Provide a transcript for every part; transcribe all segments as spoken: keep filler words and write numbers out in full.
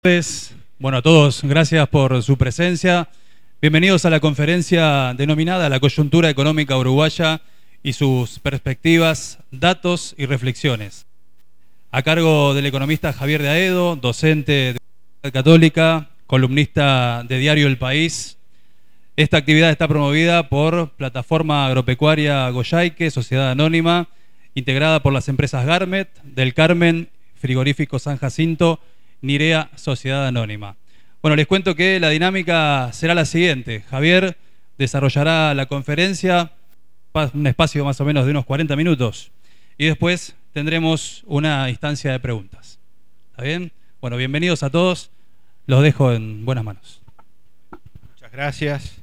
Pues, bueno, a todos, gracias por su presencia. Bienvenidos a la conferencia denominada La coyuntura económica uruguaya y sus perspectivas, datos y reflexiones. A cargo del economista Javier de Aedo, docente de la Universidad Católica, columnista de Diario El País. Esta actividad está promovida por Plataforma Agropecuaria Goyaique, Sociedad Anónima, integrada por las empresas Garmet, Del Carmen, Frigorífico San Jacinto, Nirea, Sociedad Anónima. Bueno, les cuento que la dinámica será la siguiente. Javier desarrollará la conferencia, un espacio más o menos de unos cuarenta minutos, y después tendremos una instancia de preguntas. ¿Está bien? Bueno, bienvenidos a todos. Los dejo en buenas manos. Muchas gracias.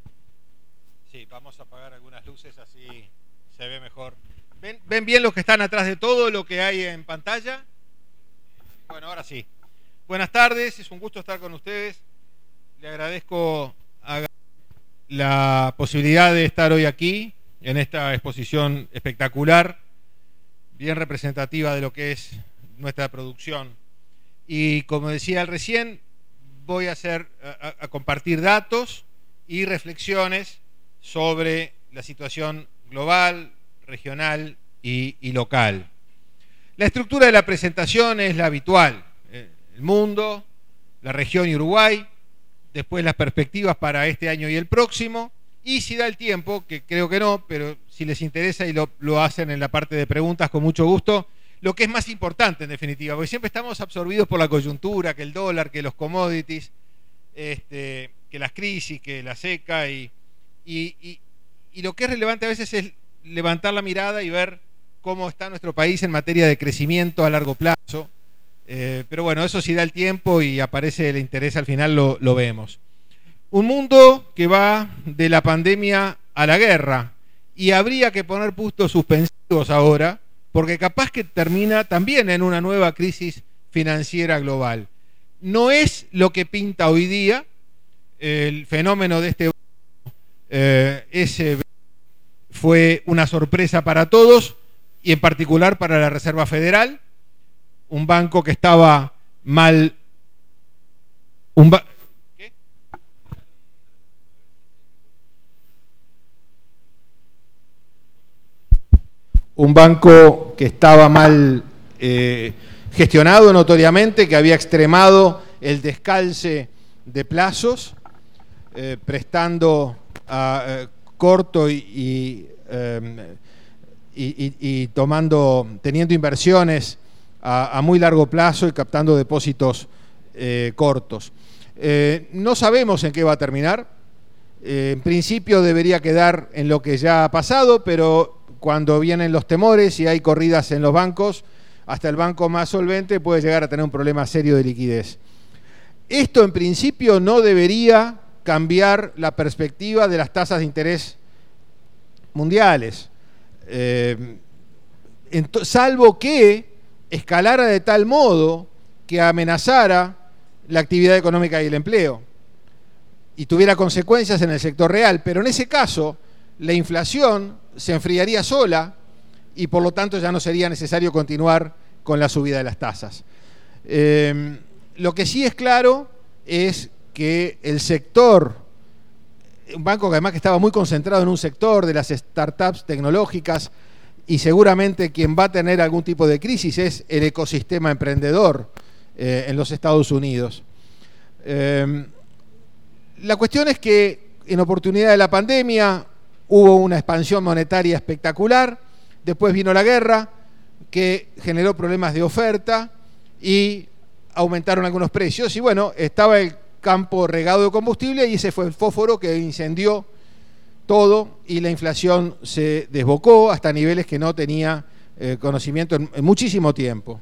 Sí, vamos a apagar algunas luces, así se ve mejor. ¿Ven, ven bien los que están atrás de todo lo que hay en pantalla? Bueno, ahora sí. Buenas tardes, es un gusto estar con ustedes. Le agradezco a la posibilidad de estar hoy aquí, en esta exposición espectacular, bien representativa de lo que es nuestra producción. Y como decía recién, voy a, hacer, a, a compartir datos y reflexiones sobre la situación global, regional y, y local. La estructura de la presentación es la habitual. El mundo, la región y Uruguay, después las perspectivas para este año y el próximo, y si da el tiempo, que creo que no, pero si les interesa y lo, lo hacen en la parte de preguntas con mucho gusto, lo que es más importante en definitiva, porque siempre estamos absorbidos por la coyuntura, que el dólar, que los commodities, este, que las crisis, que la seca, y, y, y, y lo que es relevante a veces es levantar la mirada y ver cómo está nuestro país en materia de crecimiento a largo plazo. Eh, pero bueno, eso si da el tiempo y aparece el interés al final lo, lo vemos. Un mundo que va de la pandemia a la guerra, y habría que poner puntos suspensivos ahora, porque capaz que termina también en una nueva crisis financiera global. No es lo que pinta hoy día el fenómeno de este eh, ese fue una sorpresa para todos y en particular para la Reserva Federal, un banco que estaba mal un ba ¿Qué? un banco que estaba mal eh, gestionado notoriamente, que había extremado el descalce de plazos, eh, prestando a eh, corto y, y, eh, y, y, y tomando, teniendo inversiones a, a muy largo plazo y captando depósitos eh, cortos. Eh, no sabemos en qué va a terminar. Eh, en principio debería quedar en lo que ya ha pasado, pero cuando vienen los temores y hay corridas en los bancos, hasta el banco más solvente puede llegar a tener un problema serio de liquidez. Esto en principio no debería cambiar la perspectiva de las tasas de interés mundiales, eh, salvo que escalara de tal modo que amenazara la actividad económica y el empleo y tuviera consecuencias en el sector real, pero en ese caso la inflación se enfriaría sola y por lo tanto ya no sería necesario continuar con la subida de las tasas. Eh, lo que sí es claro es que el sector, un banco que además que estaba muy concentrado en un sector de las startups tecnológicas, y seguramente quien va a tener algún tipo de crisis es el ecosistema emprendedor eh, en los Estados Unidos. Eh, la cuestión es que en oportunidad de la pandemia hubo una expansión monetaria espectacular, después vino la guerra que generó problemas de oferta y aumentaron algunos precios, y bueno, estaba el campo regado de combustible y ese fue el fósforo que incendió todo y la inflación se desbocó hasta niveles que no tenía eh, conocimiento en, en muchísimo tiempo.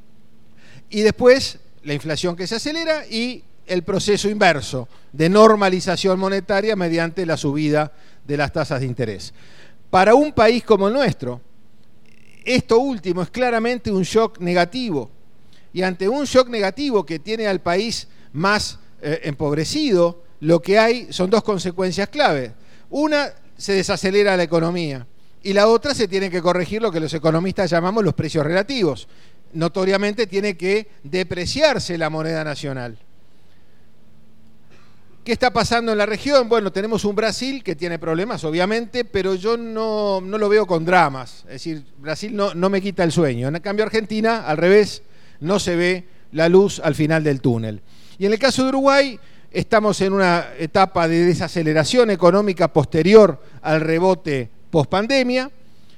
Y después la inflación que se acelera y el proceso inverso de normalización monetaria mediante la subida de las tasas de interés. Para un país como el nuestro, esto último es claramente un shock negativo. Y ante un shock negativo que tiene al país más eh, empobrecido, lo que hay son dos consecuencias clave. Una, se desacelera la economía y la otra, se tiene que corregir lo que los economistas llamamos los precios relativos. notoriamente tiene que depreciarse la moneda nacional. ¿Qué está pasando en la región? Bueno, tenemos un Brasil que tiene problemas, obviamente, pero yo no, no lo veo con dramas. Es decir, Brasil no, no me quita el sueño. En cambio, Argentina, al revés, no se ve la luz al final del túnel. Y en el caso de Uruguay, estamos en una etapa de desaceleración económica posterior al rebote pospandemia.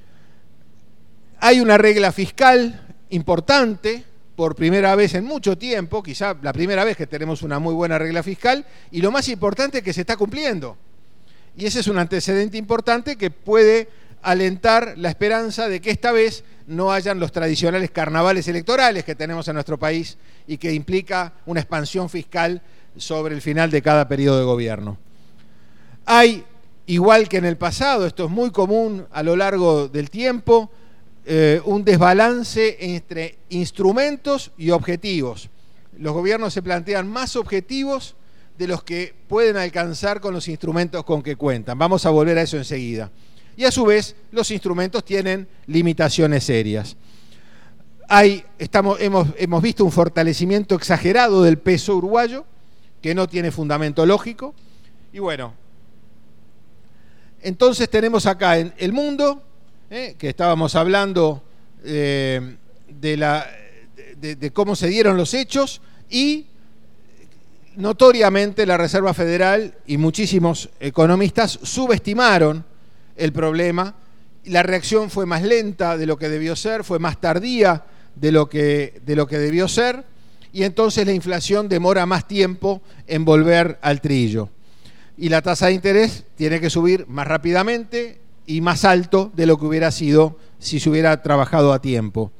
Hay una regla fiscal importante, por primera vez en mucho tiempo, quizá la primera vez que tenemos una muy buena regla fiscal, y lo más importante es que se está cumpliendo. Y ese es un antecedente importante que puede alentar la esperanza de que esta vez no hayan los tradicionales carnavales electorales que tenemos en nuestro país y que implica una expansión fiscal sobre el final de cada periodo de gobierno. Hay, igual que en el pasado, esto es muy común a lo largo del tiempo, eh, un desbalance entre instrumentos y objetivos. Los gobiernos se plantean más objetivos de los que pueden alcanzar con los instrumentos con que cuentan. Vamos a volver a eso enseguida. Y a su vez, los instrumentos tienen limitaciones serias. Hay, estamos, hemos, hemos visto un fortalecimiento exagerado del peso uruguayo, que no tiene fundamento lógico. Y bueno, entonces tenemos acá en el mundo, eh, que estábamos hablando eh, de, la, de, de cómo se dieron los hechos, y notoriamente la Reserva Federal y muchísimos economistas subestimaron el problema. La reacción fue más lenta de lo que debió ser, fue más tardía de lo que, de lo que debió ser, y entonces la inflación demora más tiempo en volver al trillo. Y la tasa de interés tiene que subir más rápidamente y más alto de lo que hubiera sido si se hubiera trabajado a tiempo.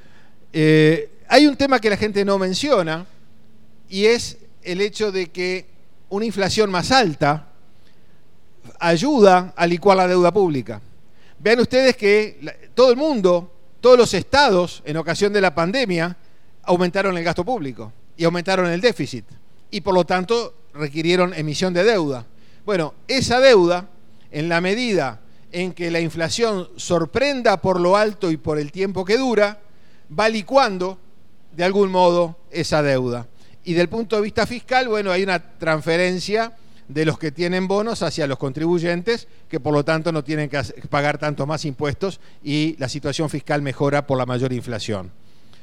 Eh, hay un tema que la gente no menciona, y es el hecho de que una inflación más alta ayuda a licuar la deuda pública. Vean ustedes que la, todo el mundo, todos los estados, en ocasión de la pandemia, aumentaron el gasto público y aumentaron el déficit, y por lo tanto requirieron emisión de deuda. Bueno, esa deuda, en la medida en que la inflación sorprenda por lo alto y por el tiempo que dura, va licuando de algún modo esa deuda. Y del punto de vista fiscal, bueno, hay una transferencia de los que tienen bonos hacia los contribuyentes, que por lo tanto no tienen que pagar tantos más impuestos, y la situación fiscal mejora por la mayor inflación.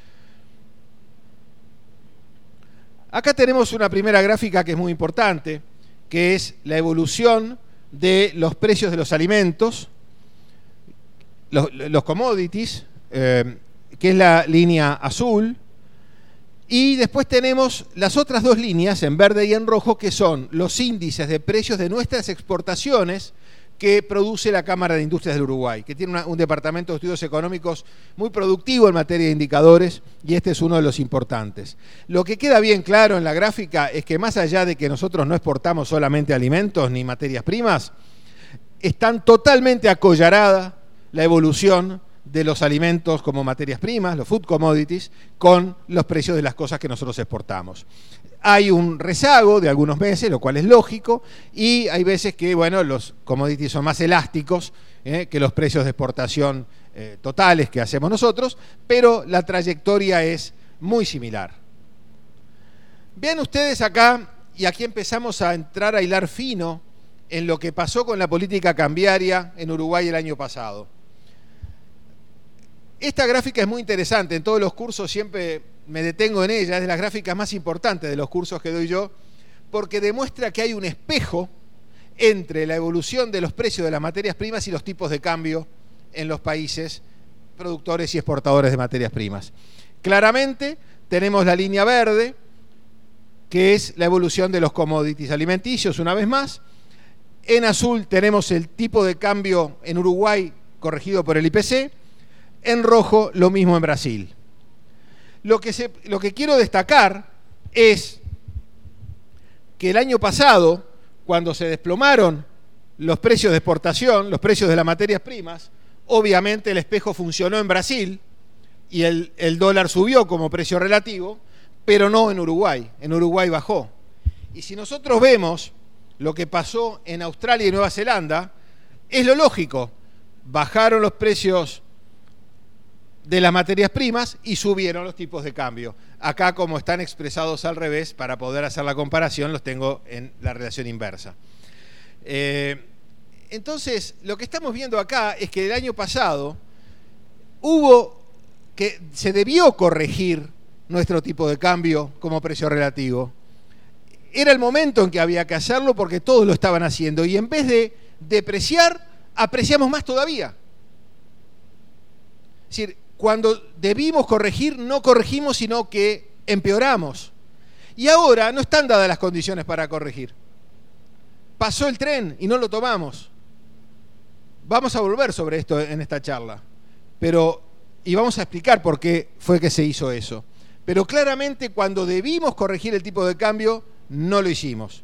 Acá tenemos una primera gráfica que es muy importante, que es la evolución de los precios de los alimentos, los, los commodities, eh, que es la línea azul, y después tenemos las otras dos líneas, en verde y en rojo, que son los índices de precios de nuestras exportaciones que produce la Cámara de Industrias del Uruguay, que tiene una, un departamento de estudios económicos muy productivo en materia de indicadores, y este es uno de los importantes. Lo que queda bien claro en la gráfica es que más allá de que nosotros no exportamos solamente alimentos ni materias primas, están totalmente acollarada la evolución de los alimentos como materias primas, los food commodities, con los precios de las cosas que nosotros exportamos. Hay un rezago de algunos meses, lo cual es lógico, y hay veces que, bueno, los commodities son más elásticos eh, que los precios de exportación eh, totales que hacemos nosotros, pero la trayectoria es muy similar. Vean ustedes acá, y aquí empezamos a entrar a hilar fino en lo que pasó con la política cambiaria en Uruguay el año pasado. Esta gráfica es muy interesante, en todos los cursos siempre me detengo en ella, es de las gráficas más importantes de los cursos que doy yo, porque demuestra que hay un espejo entre la evolución de los precios de las materias primas y los tipos de cambio en los países productores y exportadores de materias primas. Claramente tenemos la línea verde, que es la evolución de los commodities alimenticios, una vez más. En azul tenemos el tipo de cambio en Uruguay corregido por el I P C. En rojo, lo mismo en Brasil. Lo que, se, lo que quiero destacar es que el año pasado, cuando se desplomaron los precios de exportación, los precios de las materias primas, obviamente el espejo funcionó en Brasil y el, el dólar subió como precio relativo, pero no en Uruguay. En Uruguay bajó. Y si nosotros vemos lo que pasó en Australia y Nueva Zelanda, es lo lógico. Bajaron los precios de las materias primas y subieron los tipos de cambio. Acá, como están expresados al revés, para poder hacer la comparación, los tengo en la relación inversa. Eh, entonces, lo que estamos viendo acá es que el año pasado hubo que se debió corregir nuestro tipo de cambio como precio relativo. Era el momento en que había que hacerlo porque todos lo estaban haciendo y en vez de depreciar, apreciamos más todavía. Es decir, cuando debimos corregir, no corregimos, sino que empeoramos. Y ahora no están dadas las condiciones para corregir. Pasó el tren y no lo tomamos. Vamos a volver sobre esto en esta charla. Pero, y vamos a explicar por qué fue que se hizo eso. Pero claramente cuando debimos corregir el tipo de cambio, no lo hicimos.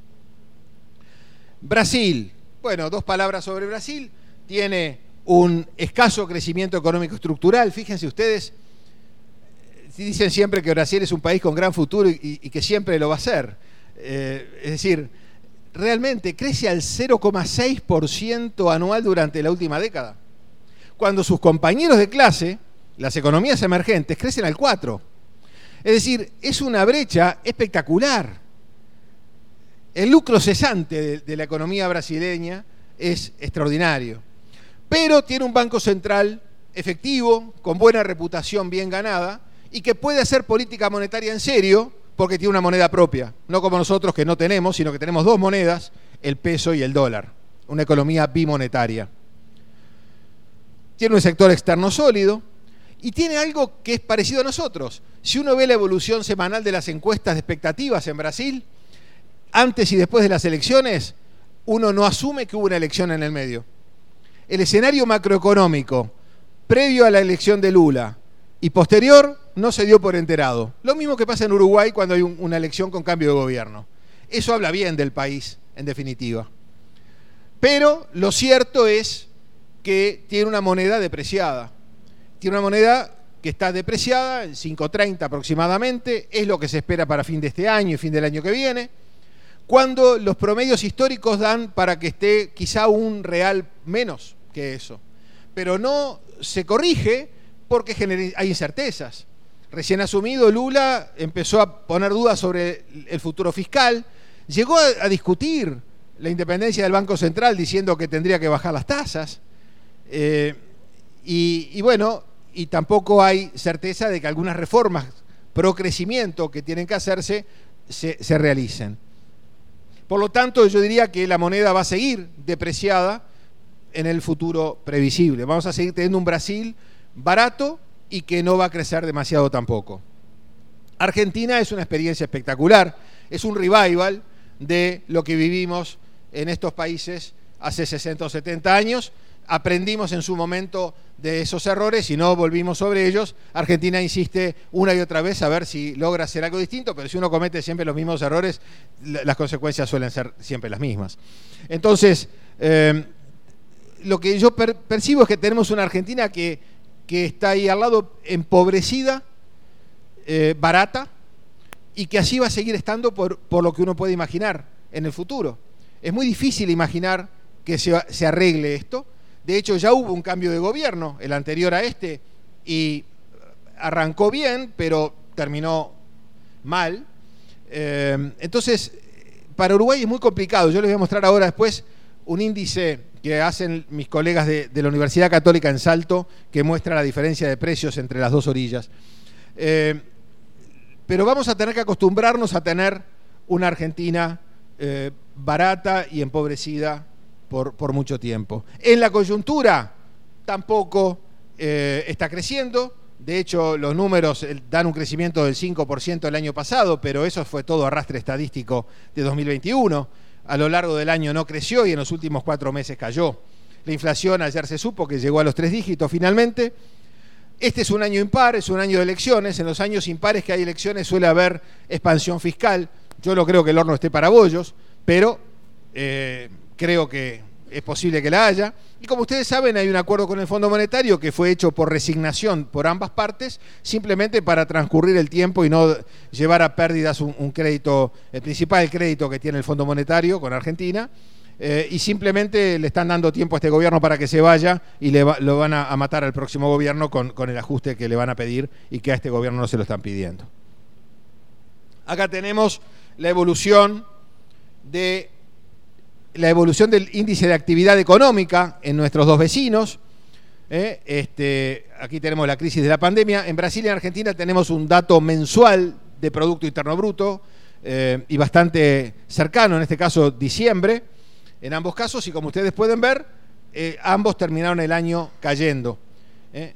Brasil. Bueno, dos palabras sobre Brasil. Tiene un escaso crecimiento económico estructural. Fíjense ustedes, dicen siempre que Brasil es un país con gran futuro y, y que siempre lo va a ser. Eh, es decir, realmente crece al cero coma seis por ciento anual durante la última década, cuando sus compañeros de clase, las economías emergentes, crecen al cuatro por ciento. Es decir, es una brecha espectacular. El lucro cesante de, de la economía brasileña es extraordinario. Pero tiene un banco central efectivo, con buena reputación bien ganada, y que puede hacer política monetaria en serio, porque tiene una moneda propia. No como nosotros que no tenemos, sino que tenemos dos monedas, el peso y el dólar. Una economía bimonetaria. Tiene un sector externo sólido, y tiene algo que es parecido a nosotros. Si uno ve la evolución semanal de las encuestas de expectativas en Brasil, antes y después de las elecciones, uno no asume que hubo una elección en el medio. El escenario macroeconómico previo a la elección de Lula y posterior no se dio por enterado. Lo mismo que pasa en Uruguay cuando hay un, una elección con cambio de gobierno. Eso habla bien del país, en definitiva. Pero lo cierto es que tiene una moneda depreciada. Tiene una moneda que está depreciada en cinco treinta aproximadamente, es lo que se espera para fin de este año y fin del año que viene, cuando los promedios históricos dan para que esté quizá un real menos que eso. Pero no se corrige porque hay incertezas. Recién asumido, Lula empezó a poner dudas sobre el futuro fiscal, llegó a, a discutir la independencia del Banco Central diciendo que tendría que bajar las tasas, eh, y, y bueno, y tampoco hay certeza de que algunas reformas pro crecimiento que tienen que hacerse se, se realicen. Por lo tanto, yo diría que la moneda va a seguir depreciada en el futuro previsible. Vamos a seguir teniendo un Brasil barato y que no va a crecer demasiado tampoco. Argentina es una experiencia espectacular, es un revival de lo que vivimos en estos países hace sesenta o setenta años. Aprendimos en su momento de esos errores y no volvimos sobre ellos. Argentina insiste una y otra vez a ver si logra hacer algo distinto, pero si uno comete siempre los mismos errores, las consecuencias suelen ser siempre las mismas. Entonces, eh, lo que yo per percibo es que tenemos una Argentina que, que está ahí al lado, empobrecida, eh, barata, y que así va a seguir estando por, por lo que uno puede imaginar en el futuro. Es muy difícil imaginar que se, se arregle esto. De hecho, ya hubo un cambio de gobierno, el anterior a este, y arrancó bien, pero terminó mal. Eh, entonces, para Uruguay es muy complicado. Yo les voy a mostrar ahora después un índice que hacen mis colegas de, de la Universidad Católica en Salto, que muestra la diferencia de precios entre las dos orillas. Eh, pero vamos a tener que acostumbrarnos a tener una Argentina eh, barata y empobrecida Por, por mucho tiempo. En la coyuntura tampoco eh, está creciendo. De hecho, los números dan un crecimiento del cinco por ciento el año pasado, pero eso fue todo arrastre estadístico de dos mil veintiuno. A lo largo del año no creció y en los últimos cuatro meses cayó. La inflación ayer se supo que llegó a los tres dígitos finalmente. Este es un año impar, es un año de elecciones. En los años impares que hay elecciones suele haber expansión fiscal. Yo no creo que el horno esté para bollos, pero eh, creo que es posible que la haya. Y como ustedes saben, hay un acuerdo con el Fondo Monetario que fue hecho por resignación por ambas partes, simplemente para transcurrir el tiempo y no llevar a pérdidas un, un crédito, el principal crédito que tiene el Fondo Monetario con Argentina, eh, y simplemente le están dando tiempo a este gobierno para que se vaya y le va, lo van a, a matar al próximo gobierno con, con el ajuste que le van a pedir y que a este gobierno no se lo están pidiendo. Acá tenemos la evolución de la evolución del índice de actividad económica en nuestros dos vecinos. ¿eh? Este, aquí tenemos la crisis de la pandemia. En Brasil y en Argentina tenemos un dato mensual de Producto Interno Bruto eh, y bastante cercano, en este caso diciembre, en ambos casos, y como ustedes pueden ver, eh, ambos terminaron el año cayendo. ¿eh?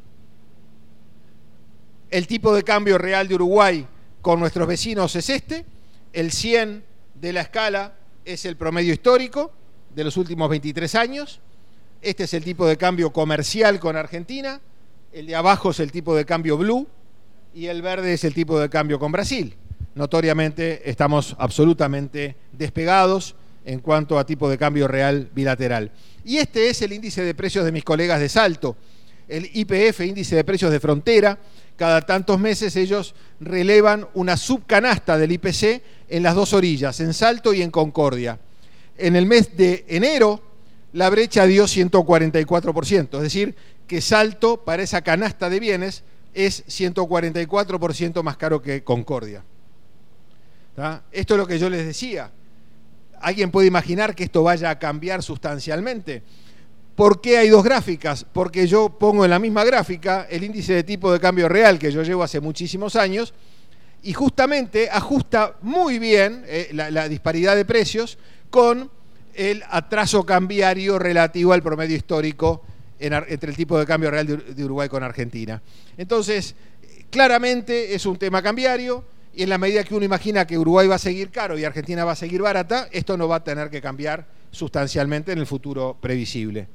El tipo de cambio real de Uruguay con nuestros vecinos es este, el cien de la escala es el promedio histórico de los últimos veintitrés años, este es el tipo de cambio comercial con Argentina, el de abajo es el tipo de cambio blue y el verde es el tipo de cambio con Brasil. Notoriamente estamos absolutamente despegados en cuanto a tipo de cambio real bilateral. Y este es el índice de precios de mis colegas de Salto, el I P F, índice de precios de frontera. Cada tantos meses ellos relevan una subcanasta del I P C en las dos orillas, en Salto y en Concordia. En el mes de enero la brecha dio ciento cuarenta y cuatro por ciento, es decir, que Salto para esa canasta de bienes es ciento cuarenta y cuatro por ciento más caro que Concordia. ¿Tá? Esto es lo que yo les decía. ¿Alguien puede imaginar que esto vaya a cambiar sustancialmente? ¿Por qué hay dos gráficas? Porque yo pongo en la misma gráfica el índice de tipo de cambio real que yo llevo hace muchísimos años y justamente ajusta muy bien eh, la, la disparidad de precios con el atraso cambiario relativo al promedio histórico en, entre el tipo de cambio real de, de Uruguay con Argentina. Entonces, claramente es un tema cambiario y en la medida que uno imagina que Uruguay va a seguir caro y Argentina va a seguir barata, esto no va a tener que cambiar sustancialmente en el futuro previsible.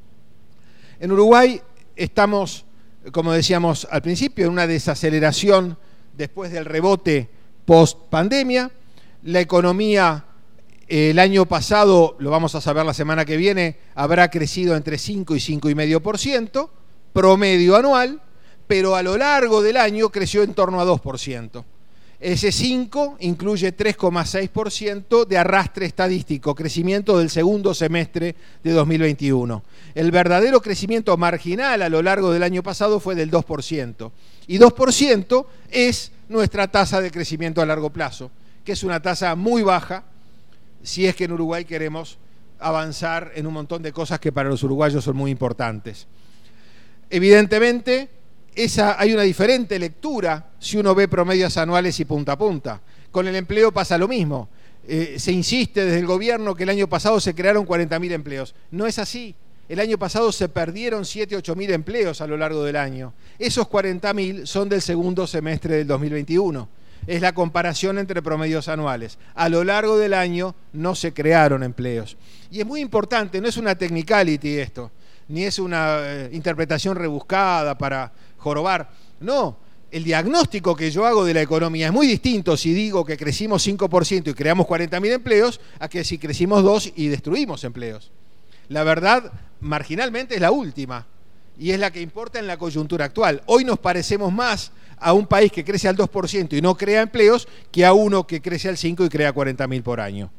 En Uruguay estamos, como decíamos al principio, en una desaceleración después del rebote post-pandemia. La economía eh, el año pasado, lo vamos a saber la semana que viene, habrá crecido entre cinco y cinco coma cinco por ciento, promedio anual, pero a lo largo del año creció en torno a dos por ciento. Ese cinco incluye tres coma seis por ciento de arrastre estadístico, crecimiento del segundo semestre de dos mil veintiuno. El verdadero crecimiento marginal a lo largo del año pasado fue del dos por ciento. Y dos por ciento es nuestra tasa de crecimiento a largo plazo, que es una tasa muy baja si es que en Uruguay queremos avanzar en un montón de cosas que para los uruguayos son muy importantes. Evidentemente, esa, hay una diferente lectura si uno ve promedios anuales y punta a punta. Con el empleo pasa lo mismo. Eh, se insiste desde el gobierno que el año pasado se crearon cuarenta mil empleos. No es así. El año pasado se perdieron siete, ocho mil empleos a lo largo del año. Esos cuarenta mil son del segundo semestre del dos mil veintiuno. Es la comparación entre promedios anuales. A lo largo del año no se crearon empleos. Y es muy importante, no es una technicality esto, ni es una eh, interpretación rebuscada para jorobar. No, el diagnóstico que yo hago de la economía es muy distinto si digo que crecimos cinco por ciento y creamos cuarenta mil empleos a que si crecimos dos y destruimos empleos. La verdad, marginalmente, es la última y es la que importa en la coyuntura actual. Hoy nos parecemos más a un país que crece al dos por ciento y no crea empleos que a uno que crece al cinco por ciento y crea cuarenta mil por año.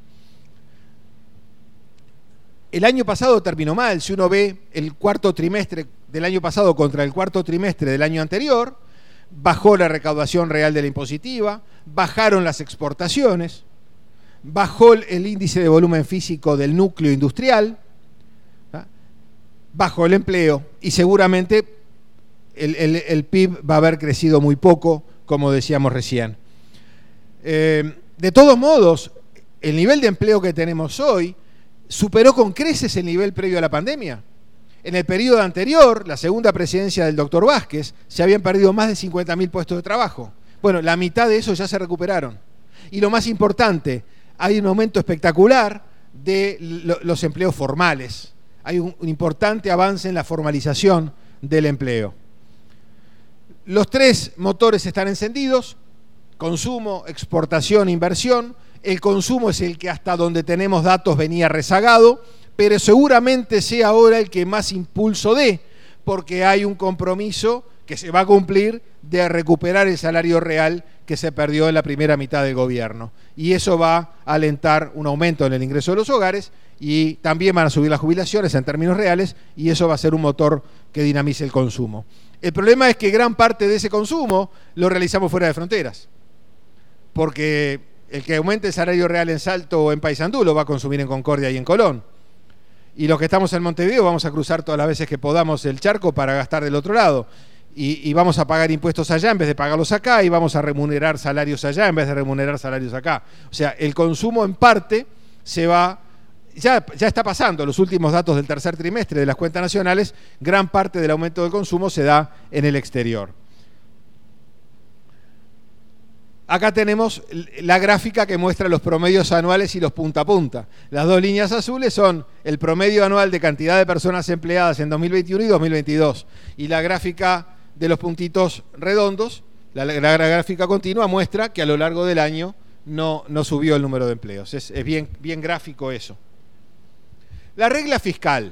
El año pasado terminó mal. Si uno ve el cuarto trimestre del año pasado contra el cuarto trimestre del año anterior, bajó la recaudación real de la impositiva, bajaron las exportaciones, bajó el índice de volumen físico del núcleo industrial, ¿tá? Bajó el empleo y seguramente el, el, el P I B va a haber crecido muy poco, como decíamos recién. Eh, de todos modos, el nivel de empleo que tenemos hoy superó con creces el nivel previo a la pandemia. En el periodo anterior, la segunda presidencia del doctor Vázquez, se habían perdido más de cincuenta mil puestos de trabajo. Bueno, la mitad de esos ya se recuperaron. Y lo más importante, hay un aumento espectacular de lo, los empleos formales. Hay un, un importante avance en la formalización del empleo. Los tres motores están encendidos: consumo, exportación, inversión. El consumo es el que hasta donde tenemos datos venía rezagado, pero seguramente sea ahora el que más impulso dé, porque hay un compromiso que se va a cumplir de recuperar el salario real que se perdió en la primera mitad del gobierno. Y eso va a alentar un aumento en el ingreso de los hogares y también van a subir las jubilaciones en términos reales y eso va a ser un motor que dinamice el consumo. El problema es que gran parte de ese consumo lo realizamos fuera de fronteras, porque el que aumente el salario real en Salto o en Paysandú lo va a consumir en Concordia y en Colón. Y los que estamos en Montevideo vamos a cruzar todas las veces que podamos el charco para gastar del otro lado. Y, y vamos a pagar impuestos allá en vez de pagarlos acá y vamos a remunerar salarios allá en vez de remunerar salarios acá. O sea, el consumo en parte se va... Ya, ya está pasando, los últimos datos del tercer trimestre de las cuentas nacionales, gran parte del aumento del consumo se da en el exterior. Acá tenemos la gráfica que muestra los promedios anuales y los punta a punta. Las dos líneas azules son el promedio anual de cantidad de personas empleadas en dos mil veintiuno y dos mil veintidós. Y la gráfica de los puntitos redondos, la, la, la gráfica continua, muestra que a lo largo del año no, no subió el número de empleos. Es, es bien, bien gráfico eso. La regla fiscal.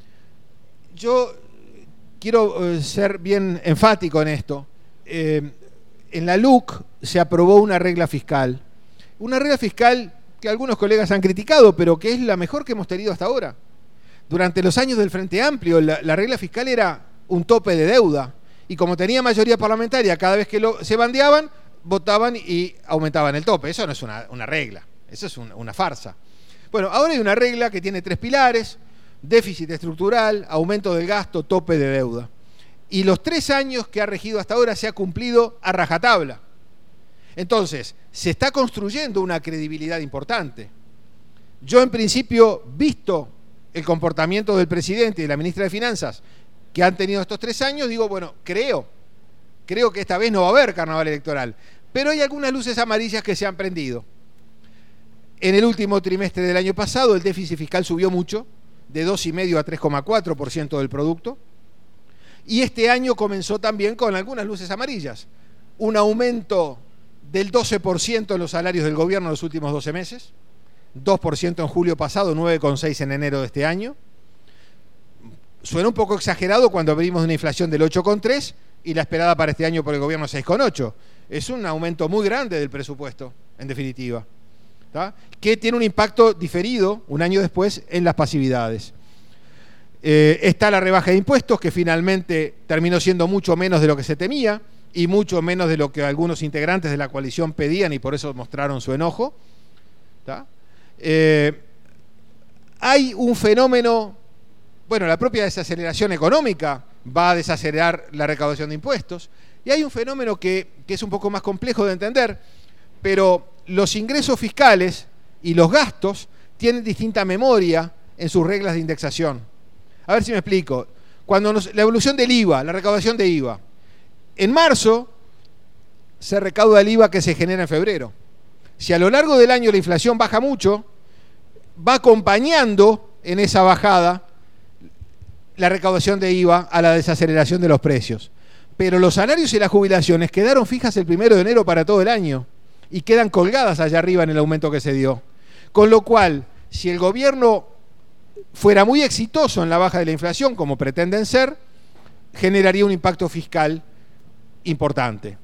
Yo quiero eh, ser bien enfático en esto. Eh, en la L U C se aprobó una regla fiscal. Una regla fiscal que algunos colegas han criticado, pero que es la mejor que hemos tenido hasta ahora. Durante los años del Frente Amplio, la, la regla fiscal era un tope de deuda. Y como tenía mayoría parlamentaria, cada vez que lo, se bandeaban, votaban y aumentaban el tope. Eso no es una, una regla, eso es un, una farsa. Bueno, ahora hay una regla que tiene tres pilares: déficit estructural, aumento del gasto, tope de deuda. Y los tres años que ha regido hasta ahora se ha cumplido a rajatabla. Entonces, se está construyendo una credibilidad importante. Yo, en principio, visto el comportamiento del presidente y de la ministra de Finanzas que han tenido estos tres años, digo, bueno, creo, creo que esta vez no va a haber carnaval electoral. Pero hay algunas luces amarillas que se han prendido. En el último trimestre del año pasado el déficit fiscal subió mucho, de dos coma cinco a tres coma cuatro por ciento del producto, y este año comenzó también con algunas luces amarillas. Un aumento del doce por ciento en los salarios del gobierno en los últimos doce meses, dos por ciento en julio pasado, nueve coma seis por ciento en enero de este año. Suena un poco exagerado cuando abrimos una inflación del ocho coma tres por ciento y la esperada para este año por el gobierno seis coma ocho por ciento. Es un aumento muy grande del presupuesto, en definitiva, ¿tá? Que tiene un impacto diferido un año después en las pasividades. Eh, está la rebaja de impuestos, que finalmente terminó siendo mucho menos de lo que se temía y mucho menos de lo que algunos integrantes de la coalición pedían y por eso mostraron su enojo, ¿tá? Eh, hay un fenómeno, bueno, la propia desaceleración económica va a desacelerar la recaudación de impuestos, y hay un fenómeno que, que es un poco más complejo de entender, pero los ingresos fiscales y los gastos tienen distinta memoria en sus reglas de indexación. A ver si me explico. Cuando nos, la evolución del I V A, la recaudación de I V A, en marzo se recauda el I V A que se genera en febrero. Si a lo largo del año la inflación baja mucho, va acompañando en esa bajada la recaudación de I V A a la desaceleración de los precios. Pero los salarios y las jubilaciones quedaron fijas el primero de enero para todo el año y quedan colgadas allá arriba en el aumento que se dio. Con lo cual, si el gobierno fuera muy exitoso en la baja de la inflación, como pretenden ser, generaría un impacto fiscal importante.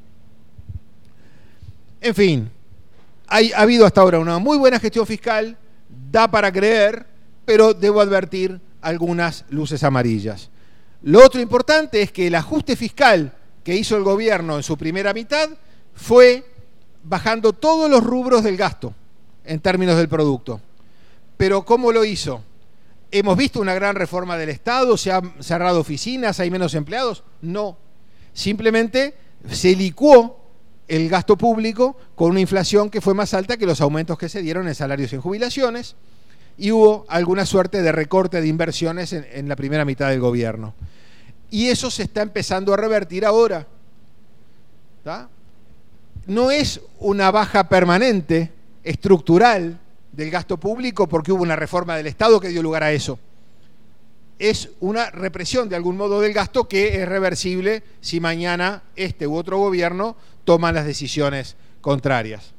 En fin, hay, ha habido hasta ahora una muy buena gestión fiscal, da para creer, pero debo advertir algunas luces amarillas. Lo otro importante es que el ajuste fiscal que hizo el gobierno en su primera mitad fue bajando todos los rubros del gasto en términos del producto. Pero ¿cómo lo hizo? ¿Hemos visto una gran reforma del Estado? ¿Se han cerrado oficinas? ¿Hay menos empleados? No. Simplemente se licuó el gasto público con una inflación que fue más alta que los aumentos que se dieron en salarios y en jubilaciones, y hubo alguna suerte de recorte de inversiones en, en la primera mitad del gobierno. Y eso se está empezando a revertir ahora, ¿tá? No es una baja permanente, estructural, del gasto público porque hubo una reforma del Estado que dio lugar a eso. Es una represión de algún modo del gasto que es reversible si mañana este u otro gobierno toman las decisiones contrarias.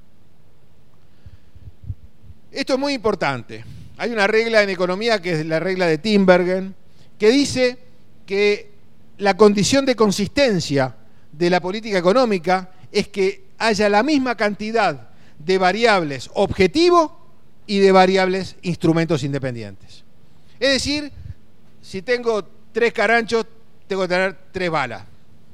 Esto es muy importante. Hay una regla en economía que es la regla de Tinbergen, que dice que la condición de consistencia de la política económica es que haya la misma cantidad de variables objetivo y de variables instrumentos independientes. Es decir, si tengo tres caranchos, tengo que tener tres balas.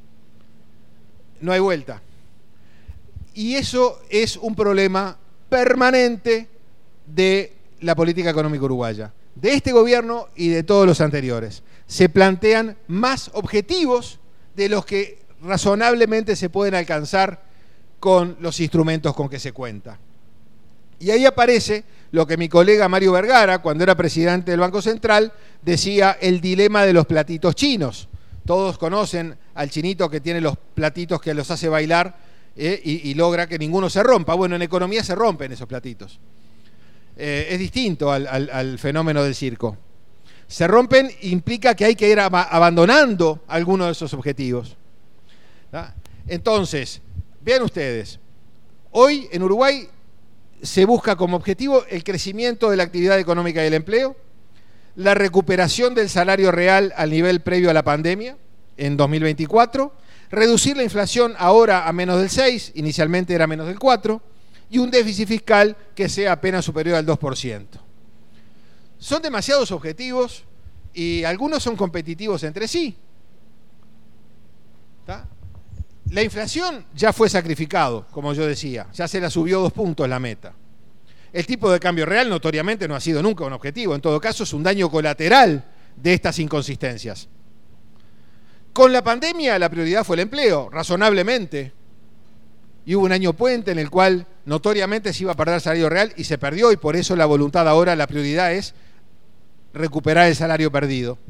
No hay vuelta. Y eso es un problema permanente de la política económica uruguaya, de este gobierno y de todos los anteriores. Se plantean más objetivos de los que razonablemente se pueden alcanzar con los instrumentos con que se cuenta. Y ahí aparece lo que mi colega Mario Vergara, cuando era presidente del Banco Central, decía el dilema de los platitos chinos. Todos conocen al chinito que tiene los platitos que los hace bailar eh, y, y logra que ninguno se rompa. Bueno, en economía se rompen esos platitos. Eh, es distinto al, al, al fenómeno del circo. Se rompen implica que hay que ir ab abandonando algunos de esos objetivos. ¿Ah? Entonces, vean ustedes, hoy en Uruguay se busca como objetivo el crecimiento de la actividad económica y el empleo, la recuperación del salario real al nivel previo a la pandemia en dos mil veinticuatro, reducir la inflación ahora a menos del seis, inicialmente era menos del cuatro, y un déficit fiscal que sea apenas superior al dos por ciento. Son demasiados objetivos y algunos son competitivos entre sí. ¿Tá? La inflación ya fue sacrificado, como yo decía, ya se la subió dos puntos la meta. El tipo de cambio real notoriamente no ha sido nunca un objetivo, en todo caso es un daño colateral de estas inconsistencias. Con la pandemia la prioridad fue el empleo, razonablemente, y hubo un año puente en el cual notoriamente se iba a perder salario real y se perdió, y por eso la voluntad ahora, la prioridad es recuperar el salario perdido.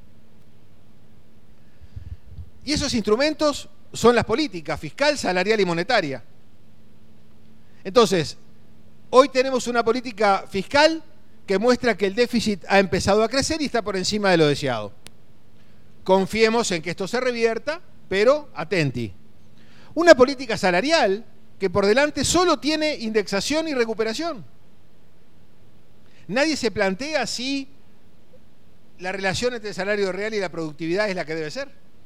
Y esos instrumentos son las políticas fiscal, salarial y monetaria. Entonces, hoy tenemos una política fiscal que muestra que el déficit ha empezado a crecer y está por encima de lo deseado. Confiemos en que esto se revierta, pero atenti. Una política salarial que por delante solo tiene indexación y recuperación. Nadie se plantea si la relación entre el salario real y la productividad es la que debe ser.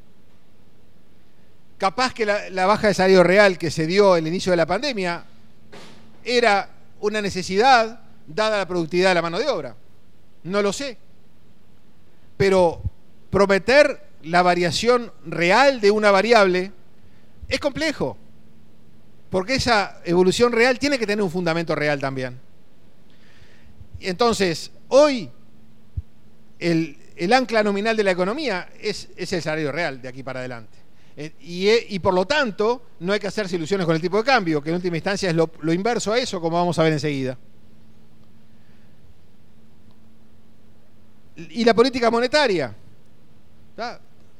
Capaz que la, la baja de salario real que se dio al inicio de la pandemia era una necesidad dada la productividad de la mano de obra. No lo sé. Pero prometer la variación real de una variable es complejo, porque esa evolución real tiene que tener un fundamento real también. Entonces, hoy el, el ancla nominal de la economía es, es el salario real de aquí para adelante. Eh, y, y por lo tanto, no hay que hacerse ilusiones con el tipo de cambio, que en última instancia es lo, lo inverso a eso, como vamos a ver enseguida. Y la política monetaria. ¿Tá?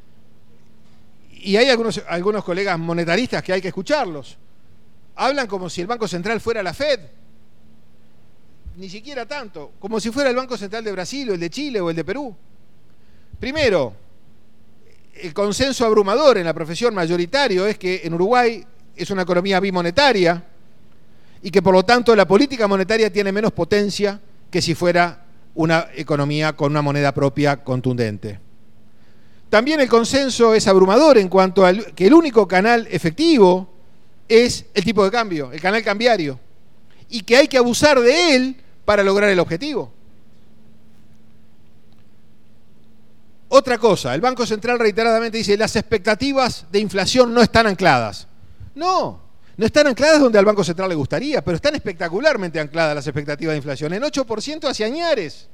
Y hay algunos, algunos colegas monetaristas que hay que escucharlos. Hablan como si el Banco Central fuera la Fed. Ni siquiera tanto. Como si fuera el Banco Central de Brasil, o el de Chile, o el de Perú. Primero, el consenso abrumador en la profesión mayoritario es que en Uruguay es una economía bimonetaria y que por lo tanto la política monetaria tiene menos potencia que si fuera una economía con una moneda propia contundente. También el consenso es abrumador en cuanto a que el único canal efectivo es el tipo de cambio, el canal cambiario, y que hay que abusar de él para lograr el objetivo. Otra cosa, el Banco Central reiteradamente dice las expectativas de inflación no están ancladas. No, no están ancladas donde al Banco Central le gustaría, pero están espectacularmente ancladas las expectativas de inflación, en ocho por ciento hacia añares.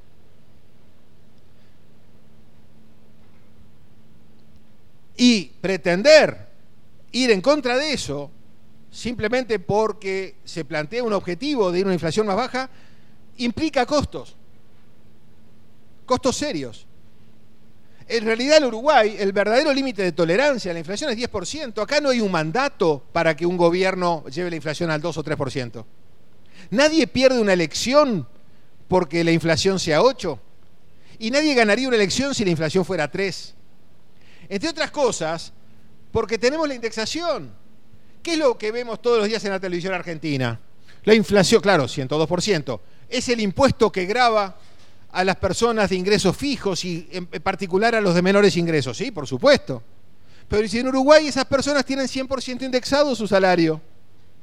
Y pretender ir en contra de eso, simplemente porque se plantea un objetivo de ir a una inflación más baja, implica costos, costos serios. En realidad en Uruguay el verdadero límite de tolerancia a la inflación es diez por ciento. Acá no hay un mandato para que un gobierno lleve la inflación al dos o tres por ciento. Nadie pierde una elección porque la inflación sea ocho. Y nadie ganaría una elección si la inflación fuera tres. Entre otras cosas, porque tenemos la indexación. ¿Qué es lo que vemos todos los días en la televisión argentina? La inflación, claro, ciento dos por ciento. Es el impuesto que grava a las personas de ingresos fijos y en particular a los de menores ingresos. Sí, por supuesto. Pero si en Uruguay esas personas tienen cien por ciento indexado su salario,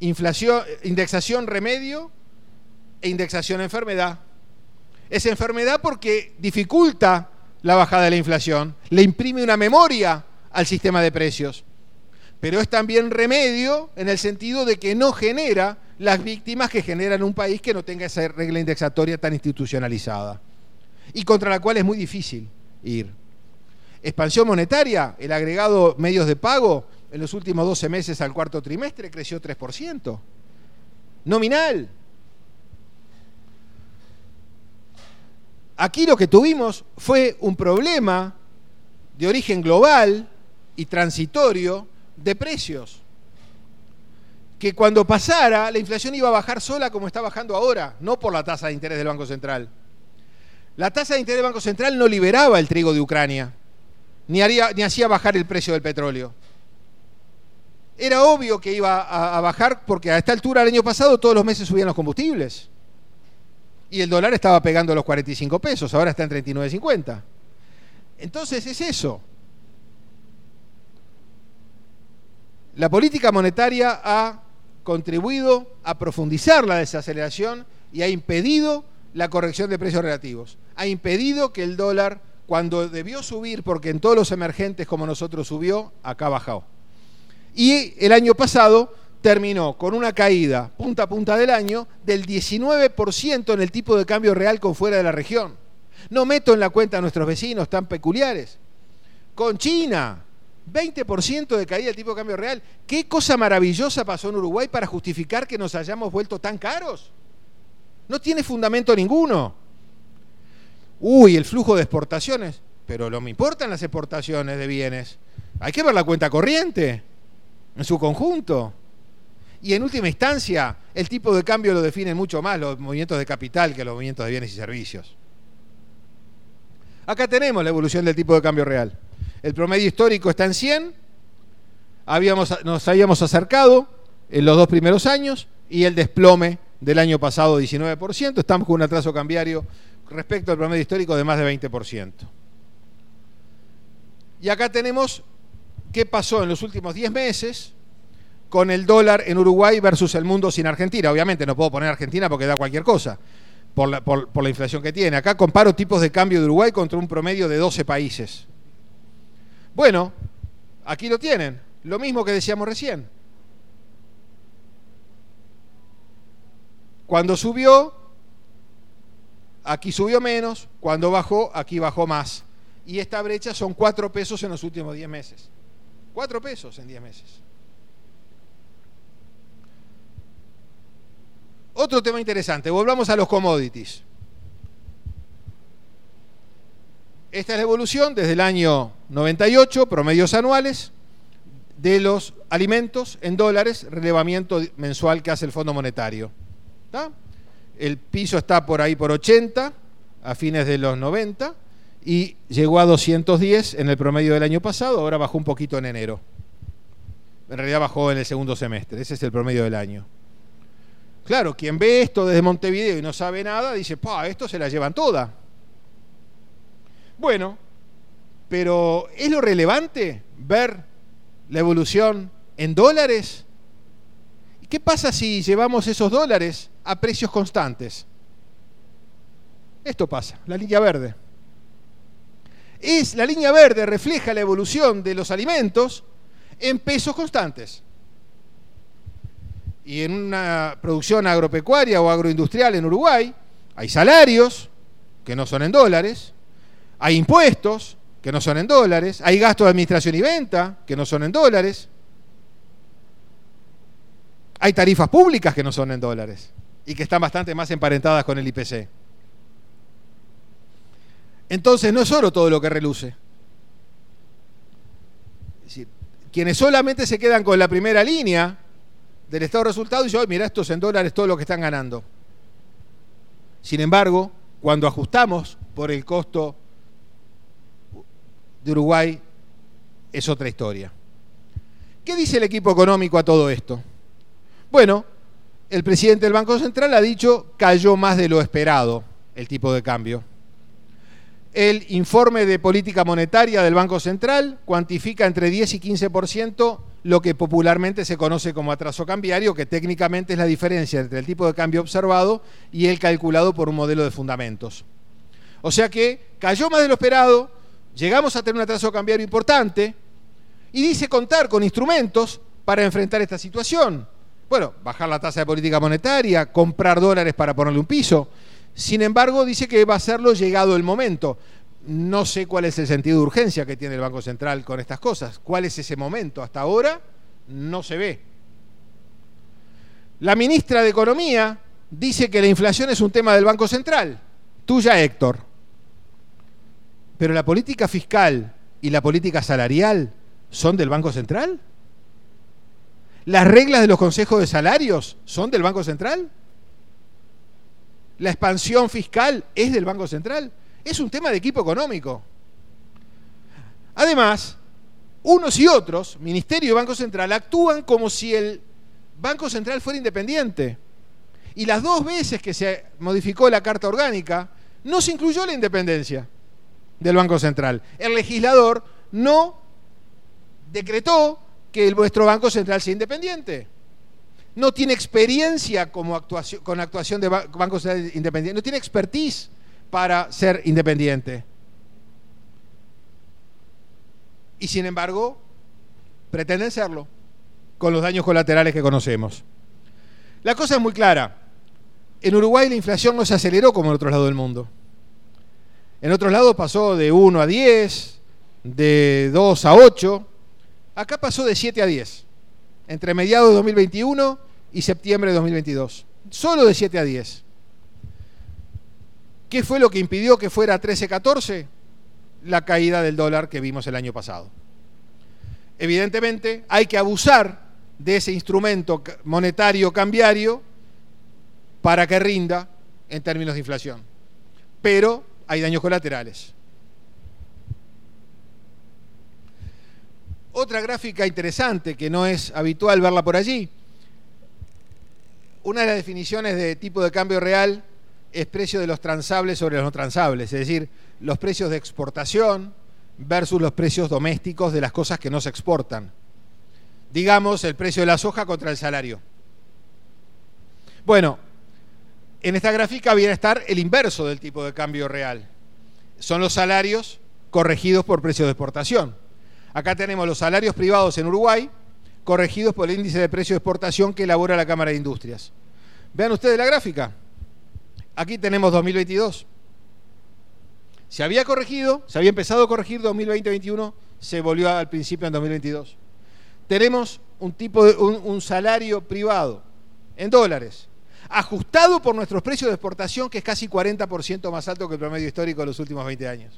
inflación, indexación remedio e indexación enfermedad. Es enfermedad porque dificulta la bajada de la inflación, le imprime una memoria al sistema de precios, pero es también remedio en el sentido de que no genera las víctimas que generan un país que no tenga esa regla indexatoria tan institucionalizada y contra la cual es muy difícil ir. Expansión monetaria, el agregado medios de pago en los últimos doce meses al cuarto trimestre creció tres por ciento. Nominal. Aquí lo que tuvimos fue un problema de origen global y transitorio de precios, que cuando pasara la inflación iba a bajar sola como está bajando ahora, no por la tasa de interés del Banco Central. La tasa de interés del Banco Central no liberaba el trigo de Ucrania, ni, haría, ni hacía bajar el precio del petróleo. Era obvio que iba a, a bajar porque a esta altura el año pasado todos los meses subían los combustibles y el dólar estaba pegando los cuarenta y cinco pesos, ahora está en treinta y nueve cincuenta. Entonces es eso. La política monetaria ha contribuido a profundizar la desaceleración y ha impedido la corrección de precios relativos. Ha impedido que el dólar, cuando debió subir, porque en todos los emergentes como nosotros subió, acá bajó. Y el año pasado terminó con una caída punta a punta del año del diecinueve por ciento en el tipo de cambio real con fuera de la región. No meto en la cuenta a nuestros vecinos tan peculiares. Con China, veinte por ciento de caída del tipo de cambio real. ¿Qué cosa maravillosa pasó en Uruguay para justificar que nos hayamos vuelto tan caros? No tiene fundamento ninguno. Uy, el flujo de exportaciones. Pero no me importan las exportaciones de bienes. Hay que ver la cuenta corriente en su conjunto. Y en última instancia, el tipo de cambio lo definen mucho más los movimientos de capital que los movimientos de bienes y servicios. Acá tenemos la evolución del tipo de cambio real. El promedio histórico está en cien, habíamos, nos habíamos acercado en los dos primeros años, y el desplome del año pasado diecinueve por ciento, estamos con un atraso cambiario respecto al promedio histórico de más de veinte por ciento. Y acá tenemos qué pasó en los últimos diez meses con el dólar en Uruguay versus el mundo sin Argentina. Obviamente no puedo poner Argentina porque da cualquier cosa por la, por, por la inflación que tiene. Acá comparo tipos de cambio de Uruguay contra un promedio de doce países. Bueno, aquí lo tienen, lo mismo que decíamos recién. Cuando subió, aquí subió menos, cuando bajó, aquí bajó más. Y esta brecha son cuatro pesos en los últimos diez meses. Cuatro pesos en diez meses. Otro tema interesante, volvamos a los commodities. Esta es la evolución desde el año noventa y ocho, promedios anuales de los alimentos en dólares, relevamiento mensual que hace el Fondo Monetario. ¿Está? El piso está por ahí por ochenta a fines de los noventa y llegó a doscientos diez en el promedio del año pasado, ahora bajó un poquito en enero. En realidad bajó en el segundo semestre, ese es el promedio del año. Claro, quien ve esto desde Montevideo y no sabe nada, dice, pa, esto se la llevan toda. Bueno, pero ¿es lo relevante ver la evolución en dólares? ¿Y qué pasa si llevamos esos dólares a precios constantes? Esto pasa, la línea verde. Es, la línea verde refleja la evolución de los alimentos en pesos constantes. Y en una producción agropecuaria o agroindustrial en Uruguay hay salarios que no son en dólares, hay impuestos que no son en dólares, hay gastos de administración y venta que no son en dólares, hay tarifas públicas que no son en dólares y que están bastante más emparentadas con el I P C. Entonces no es oro todo lo que reluce. Es decir, quienes solamente se quedan con la primera línea del estado de resultados dicen, oh, mira, esto es en dólares todo lo que están ganando. Sin embargo, cuando ajustamos por el costo de Uruguay, es otra historia. ¿Qué dice el equipo económico a todo esto? Bueno, el presidente del Banco Central ha dicho cayó más de lo esperado el tipo de cambio. El informe de política monetaria del Banco Central cuantifica entre diez y quince por ciento lo que popularmente se conoce como atraso cambiario, que técnicamente es la diferencia entre el tipo de cambio observado y el calculado por un modelo de fundamentos. O sea que cayó más de lo esperado, llegamos a tener un atraso cambiario importante y dice contar con instrumentos para enfrentar esta situación. Bueno, bajar la tasa de política monetaria, comprar dólares para ponerle un piso. Sin embargo, dice que va a hacerlo llegado el momento. No sé cuál es el sentido de urgencia que tiene el Banco Central con estas cosas. ¿Cuál es ese momento? Hasta ahora no se ve. La ministra de Economía dice que la inflación es un tema del Banco Central. Tuya, Héctor. Pero la política fiscal y la política salarial son del Banco Central. ¿Las reglas de los consejos de salarios son del Banco Central? ¿La expansión fiscal es del Banco Central? Es un tema de equipo económico. Además, unos y otros, Ministerio y Banco Central, actúan como si el Banco Central fuera independiente. Y las dos veces que se modificó la Carta Orgánica, no se incluyó la independencia del Banco Central. El legislador no decretó que el, nuestro Banco Central sea independiente. No tiene experiencia como actuación, con actuación de Banco Central independiente. No tiene expertise para ser independiente. Y sin embargo, pretenden serlo, con los daños colaterales que conocemos. La cosa es muy clara. En Uruguay la inflación no se aceleró como en otros lados del mundo. En otros lados pasó de uno a diez, de dos a ocho. Acá pasó de siete a diez, entre mediados de dos mil veintiuno y septiembre de dos mil veintidós. Solo de siete a diez. ¿Qué fue lo que impidió que fuera trece a catorce? La caída del dólar que vimos el año pasado. Evidentemente, hay que abusar de ese instrumento monetario cambiario para que rinda en términos de inflación. Pero hay daños colaterales. Otra gráfica interesante, que no es habitual verla por allí. Una de las definiciones de tipo de cambio real es precio de los transables sobre los no transables, es decir, los precios de exportación versus los precios domésticos de las cosas que no se exportan. Digamos, el precio de la soja contra el salario. Bueno, en esta gráfica viene a estar el inverso del tipo de cambio real. Son los salarios corregidos por precios de exportación. Acá tenemos los salarios privados en Uruguay, corregidos por el índice de precio de exportación que elabora la Cámara de Industrias. Vean ustedes la gráfica. Aquí tenemos dos mil veintidós. Se había corregido, se había empezado a corregir dos mil veinte veintiuno, se volvió al principio en dos mil veintidós. Tenemos un tipo de un, un salario privado en dólares, ajustado por nuestros precios de exportación, que es casi cuarenta por ciento más alto que el promedio histórico de los últimos veinte años.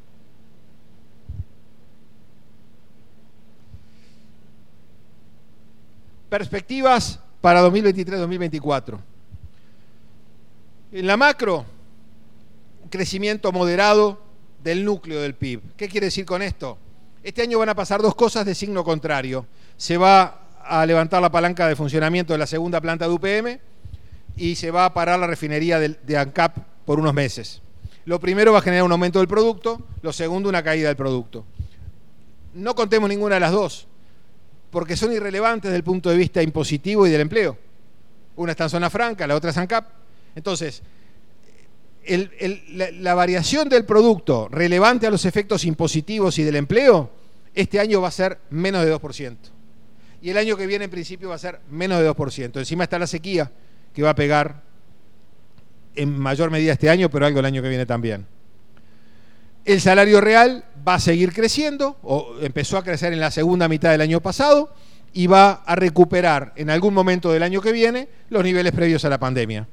Perspectivas para dos mil veintitrés dos mil veinticuatro. En la macro, crecimiento moderado del núcleo del P I B. ¿Qué quiere decir con esto? Este año van a pasar dos cosas de signo contrario. Se va a levantar la palanca de funcionamiento de la segunda planta de U P M y se va a parar la refinería de, de ANCAP por unos meses. Lo primero va a generar un aumento del producto, lo segundo una caída del producto. No contemos ninguna de las dos, porque son irrelevantes desde el punto de vista impositivo y del empleo. Una está en zona franca, la otra es ANCAP. Entonces, el, el, la, la variación del producto relevante a los efectos impositivos y del empleo, este año va a ser menos de dos por ciento. Y el año que viene, en principio, va a ser menos de dos por ciento. Encima está la sequía, que va a pegar en mayor medida este año, pero algo el año que viene también. El salario real va a seguir creciendo, o empezó a crecer en la segunda mitad del año pasado, y va a recuperar en algún momento del año que viene los niveles previos a la pandemia.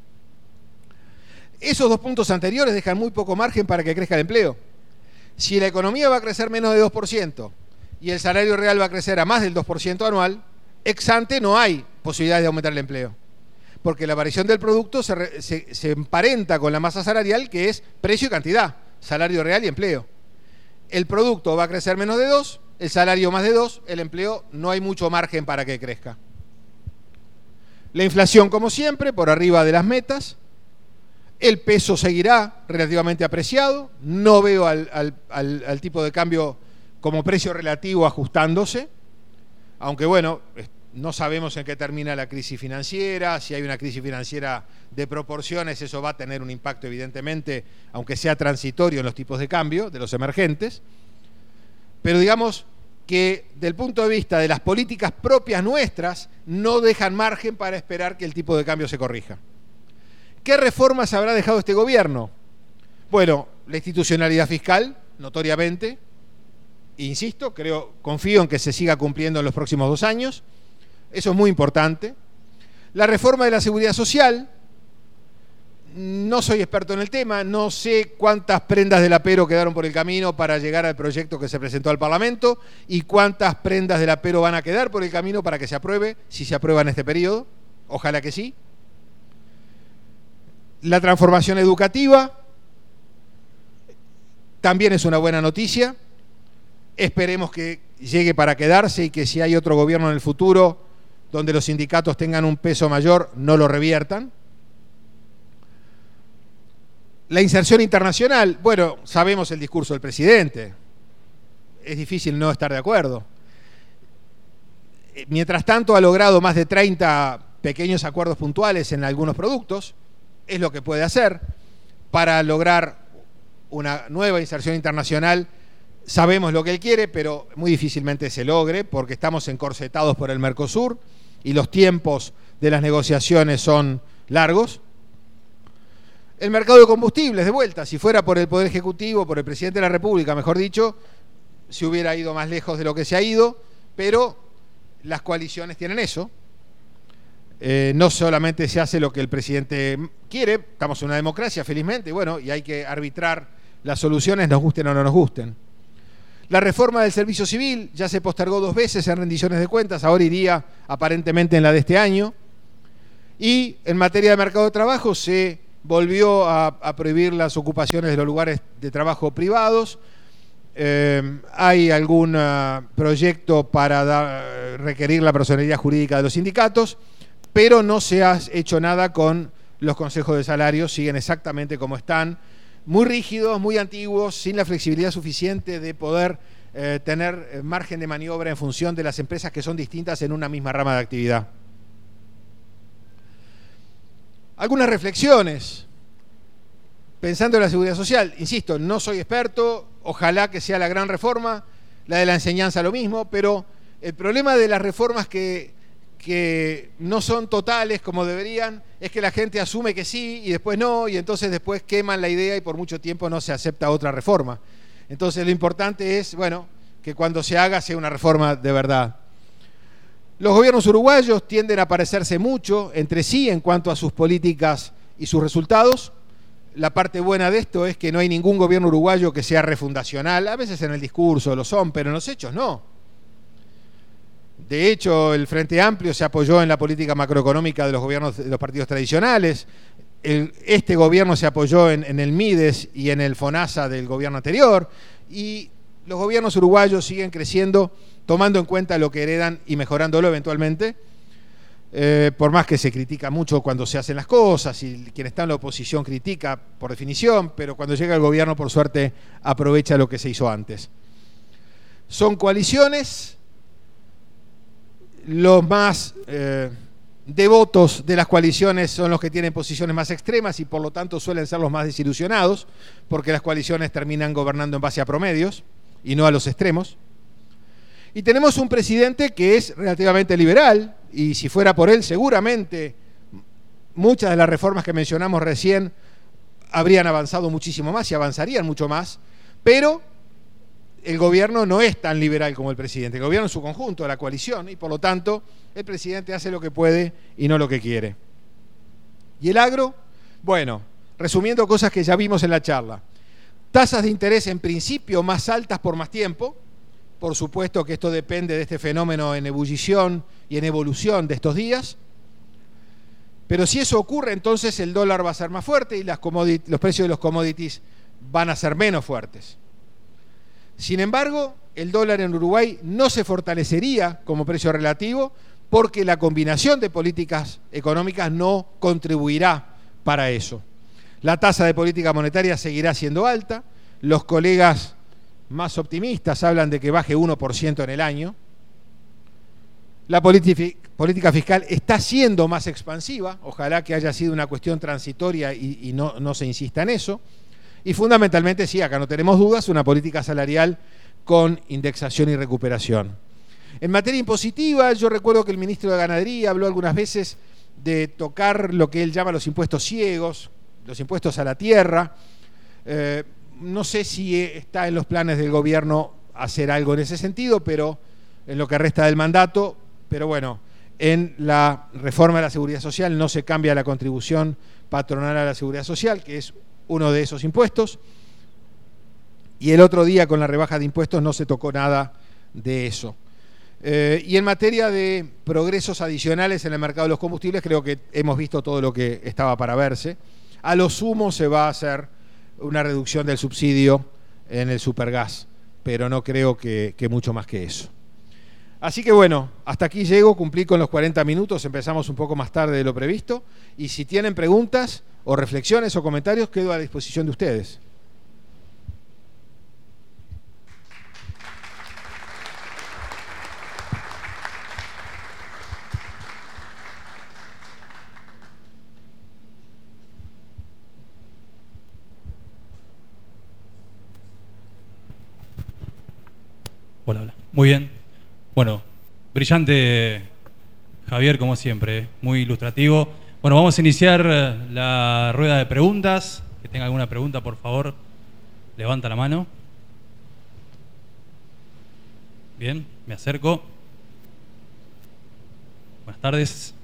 Esos dos puntos anteriores dejan muy poco margen para que crezca el empleo. Si la economía va a crecer menos de dos por ciento y el salario real va a crecer a más del dos por ciento anual, ex ante no hay posibilidad de aumentar el empleo. Porque la variación del producto se, se, se emparenta con la masa salarial, que es precio y cantidad, salario real y empleo. El producto va a crecer menos de dos, el salario más de dos, el empleo no hay mucho margen para que crezca. La inflación, como siempre, por arriba de las metas. El peso seguirá relativamente apreciado. No veo al, al, al, al tipo de cambio como precio relativo ajustándose. aunque bueno, no sabemos en qué termina la crisis financiera. Si hay una crisis financiera de proporciones, eso va a tener un impacto evidentemente, aunque sea transitorio, en los tipos de cambio de los emergentes. Pero digamos que del punto de vista de las políticas propias nuestras, no dejan margen para esperar que el tipo de cambio se corrija. ¿Qué reformas habrá dejado este gobierno? Bueno, la institucionalidad fiscal, notoriamente, insisto, creo, confío en que se siga cumpliendo en los próximos dos años. Eso es muy importante. La reforma de la seguridad social, no soy experto en el tema, no sé cuántas prendas del apero quedaron por el camino para llegar al proyecto que se presentó al Parlamento y cuántas prendas del apero van a quedar por el camino para que se apruebe, si se aprueba en este periodo. Ojalá que sí. La transformación educativa también es una buena noticia. Esperemos que llegue para quedarse y que si hay otro gobierno en el futuro donde los sindicatos tengan un peso mayor, no lo reviertan. La inserción internacional, bueno, sabemos el discurso del presidente. Es difícil no estar de acuerdo. Mientras tanto, ha logrado más de treinta pequeños acuerdos puntuales en algunos productos. Es lo que puede hacer para lograr una nueva inserción internacional. Sabemos lo que él quiere, pero muy difícilmente se logre porque estamos encorsetados por el Mercosur y los tiempos de las negociaciones son largos. El mercado de combustibles, de vuelta, si fuera por el Poder Ejecutivo, por el Presidente de la República, mejor dicho, se hubiera ido más lejos de lo que se ha ido, pero las coaliciones tienen eso. Eh, no solamente se hace lo que el presidente quiere, estamos en una democracia, felizmente, bueno, y hay que arbitrar las soluciones, nos gusten o no nos gusten. La reforma del servicio civil ya se postergó dos veces en rendiciones de cuentas, ahora iría aparentemente en la de este año. Y en materia de mercado de trabajo se volvió a, a prohibir las ocupaciones de los lugares de trabajo privados. Eh, hay algún uh, proyecto para dar, requerir la personalidad jurídica de los sindicatos, pero no se ha hecho nada con los consejos de salarios, siguen exactamente como están, muy rígidos, muy antiguos, sin la flexibilidad suficiente de poder eh, tener margen de maniobra en función de las empresas que son distintas en una misma rama de actividad. Algunas reflexiones, pensando en la seguridad social. Insisto, no soy experto, ojalá que sea la gran reforma, la de la enseñanza lo mismo, pero el problema de las reformas que, que no son totales como deberían es que la gente asume que sí y después no, y entonces después queman la idea y por mucho tiempo no se acepta otra reforma. Entonces lo importante es, bueno, que cuando se haga sea una reforma de verdad. Los gobiernos uruguayos tienden a parecerse mucho entre sí en cuanto a sus políticas y sus resultados. La parte buena de esto es que no hay ningún gobierno uruguayo que sea refundacional. A veces en el discurso lo son, pero en los hechos no. De hecho, el Frente Amplio se apoyó en la política macroeconómica de los gobiernos de los partidos tradicionales. El, este gobierno se apoyó en, en el Mides y en el FONASA del gobierno anterior. Y los gobiernos uruguayos siguen creciendo tomando en cuenta lo que heredan y mejorándolo eventualmente, eh, por más que se critica mucho cuando se hacen las cosas y quien está en la oposición critica por definición, pero cuando llega el gobierno, por suerte, aprovecha lo que se hizo antes. Son coaliciones, los más eh, devotos de las coaliciones son los que tienen posiciones más extremas y por lo tanto suelen ser los más desilusionados, porque las coaliciones terminan gobernando en base a promedios y no a los extremos. Y tenemos un presidente que es relativamente liberal, y si fuera por él, seguramente muchas de las reformas que mencionamos recién habrían avanzado muchísimo más y avanzarían mucho más, pero el gobierno no es tan liberal como el presidente. El gobierno en su conjunto, la coalición, y por lo tanto el presidente hace lo que puede y no lo que quiere. ¿Y el agro? Bueno, resumiendo cosas que ya vimos en la charla. Tasas de interés en principio más altas por más tiempo. Por supuesto que esto depende de este fenómeno en ebullición y en evolución de estos días. Pero si eso ocurre, entonces el dólar va a ser más fuerte y las los precios de los commodities van a ser menos fuertes. Sin embargo, el dólar en Uruguay no se fortalecería como precio relativo porque la combinación de políticas económicas no contribuirá para eso. La tasa de política monetaria seguirá siendo alta. Los colegas más optimistas hablan de que baje uno por ciento en el año. La política fiscal está siendo más expansiva, ojalá que haya sido una cuestión transitoria y, y no, no se insista en eso. Y fundamentalmente, sí, acá no tenemos dudas, una política salarial con indexación y recuperación. En materia impositiva, yo recuerdo que el ministro de Ganadería habló algunas veces de tocar lo que él llama los impuestos ciegos, los impuestos a la tierra. Eh, no sé si está en los planes del gobierno hacer algo en ese sentido, pero en lo que resta del mandato. Pero bueno, en la reforma de la Seguridad Social no se cambia la contribución patronal a la Seguridad Social, que es uno de esos impuestos. Y el otro día con la rebaja de impuestos no se tocó nada de eso. Eh, y en materia de progresos adicionales en el mercado de los combustibles, creo que hemos visto todo lo que estaba para verse. A lo sumo se va a hacer una reducción del subsidio en el supergas, pero no creo que, que mucho más que eso. Así que bueno, hasta aquí llego, cumplí con los cuarenta minutos, empezamos un poco más tarde de lo previsto, y si tienen preguntas o reflexiones o comentarios, quedo a disposición de ustedes. Hola, hola. Muy bien. Bueno, brillante Javier, como siempre, muy ilustrativo. Bueno, vamos a iniciar la rueda de preguntas. Que tenga alguna pregunta, por favor, levanta la mano. Bien, me acerco. Buenas tardes.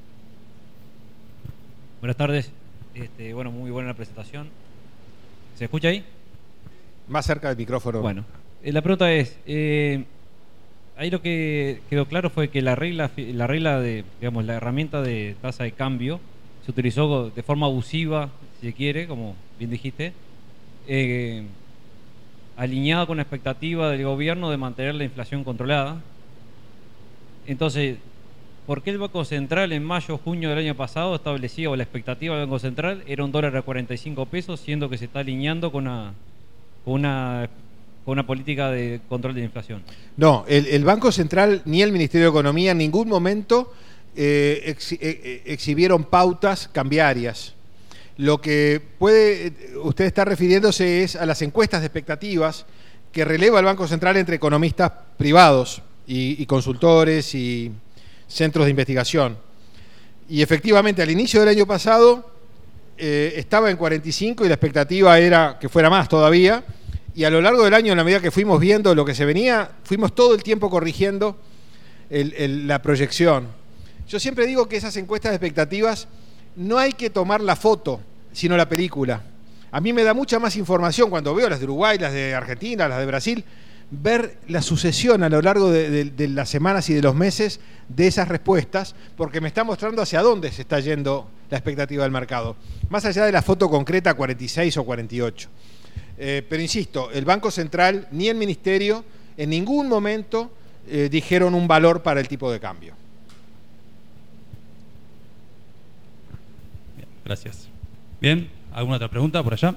Buenas tardes. Este, bueno, muy buena la presentación. ¿Se escucha ahí? Más cerca del micrófono. Bueno, eh, la pregunta es, eh, ahí lo que quedó claro fue que la regla, la regla de, digamos, la herramienta de tasa de cambio se utilizó de forma abusiva, si se quiere, como bien dijiste, eh, alineada con la expectativa del gobierno de mantener la inflación controlada. Entonces, ¿por qué el Banco Central en mayo, junio del año pasado establecía, o la expectativa del Banco Central era un dólar a cuarenta y cinco pesos, siendo que se está alineando con una, con una, con una política de control de la inflación? No, el, el Banco Central ni el Ministerio de Economía en ningún momento eh, ex, eh, exhibieron pautas cambiarias. Lo que puede usted estar refiriéndose es a las encuestas de expectativas que releva el Banco Central entre economistas privados y, y consultores y centros de investigación. Y efectivamente al inicio del año pasado eh, estaba en cuarenta y cinco y la expectativa era que fuera más todavía, y a lo largo del año, en la medida que fuimos viendo lo que se venía, fuimos todo el tiempo corrigiendo el, el, la proyección. Yo siempre digo que esas encuestas de expectativas no hay que tomar la foto, sino la película. A mí me da mucha más información cuando veo las de Uruguay, las de Argentina, las de Brasil, ver la sucesión a lo largo de, de, de las semanas y de los meses de esas respuestas, porque me está mostrando hacia dónde se está yendo la expectativa del mercado, más allá de la foto concreta cuarenta y seis o cuarenta y ocho. Eh, pero insisto, el Banco Central ni el Ministerio en ningún momento eh, dijeron un valor para el tipo de cambio. Bien, gracias. Bien, ¿alguna otra pregunta por allá?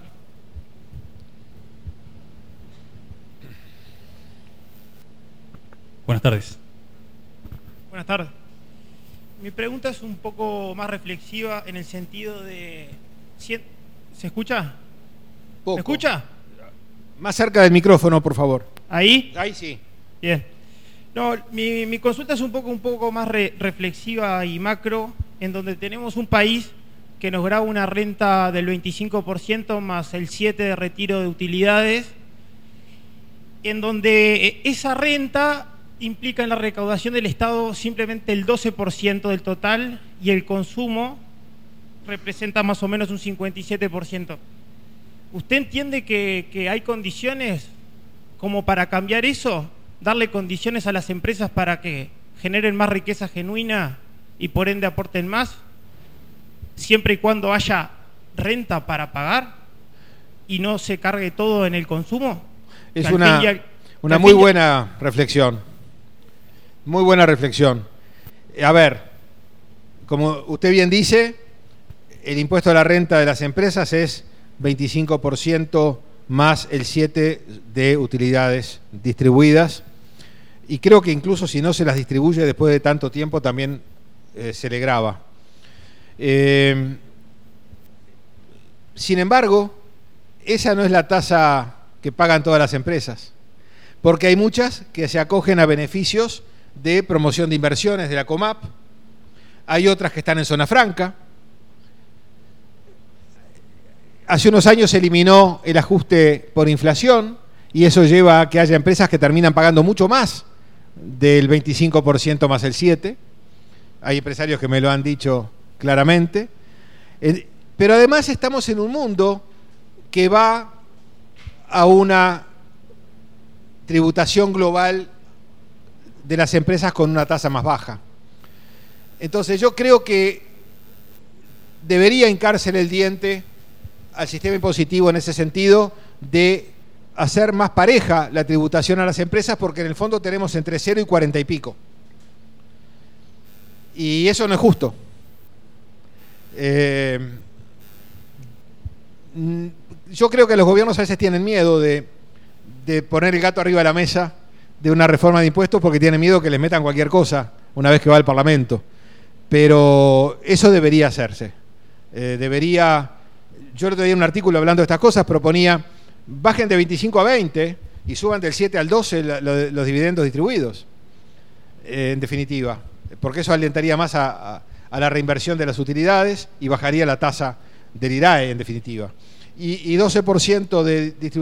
Buenas tardes. Buenas tardes. Mi pregunta es un poco más reflexiva en el sentido de... ¿Se escucha? Poco. ¿Me escucha? Más cerca del micrófono, por favor. ¿Ahí? Ahí sí. Bien. No, mi, mi consulta es un poco, un poco más re, reflexiva y macro, en donde tenemos un país que nos graba una renta del veinticinco por ciento más el siete por ciento de retiro de utilidades, en donde esa renta implica en la recaudación del Estado simplemente el doce por ciento del total y el consumo representa más o menos un cincuenta y siete por ciento. ¿Usted entiende que, que hay condiciones como para cambiar eso? Darle condiciones a las empresas para que generen más riqueza genuina y por ende aporten más, siempre y cuando haya renta para pagar y no se cargue todo en el consumo. Es una, al, una muy buena reflexión. Muy buena reflexión. A ver, como usted bien dice, el impuesto a la renta de las empresas es veinticinco por ciento más el siete por ciento de utilidades distribuidas. y creo que incluso si no se las distribuye después de tanto tiempo también eh, se le grava. Eh, sin embargo, esa no es la tasa que pagan todas las empresas, porque hay muchas que se acogen a beneficios de promoción de inversiones de la COMAP, hay otras que están en zona franca. Hace unos años se eliminó el ajuste por inflación y eso lleva a que haya empresas que terminan pagando mucho más del veinticinco por ciento más el siete por ciento. Hay empresarios que me lo han dicho claramente. Pero además estamos en un mundo que va a una tributación global de las empresas con una tasa más baja. Entonces yo creo que debería hincársele el diente al sistema impositivo en ese sentido de hacer más pareja la tributación a las empresas, porque en el fondo tenemos entre cero y cuarenta y pico. Y eso no es justo. Eh, yo creo que los gobiernos a veces tienen miedo de, de poner el gato arriba de la mesa de una reforma de impuestos porque tienen miedo que les metan cualquier cosa una vez que va al Parlamento. Pero eso debería hacerse. Eh, debería... Yo el otro día en un artículo hablando de estas cosas proponía bajen de veinticinco a veinte y suban del siete al doce la, lo, los dividendos distribuidos, eh, en definitiva, porque eso alentaría más a, a, a la reinversión de las utilidades y bajaría la tasa del I R A E, en definitiva. Y, y doce por ciento de distribución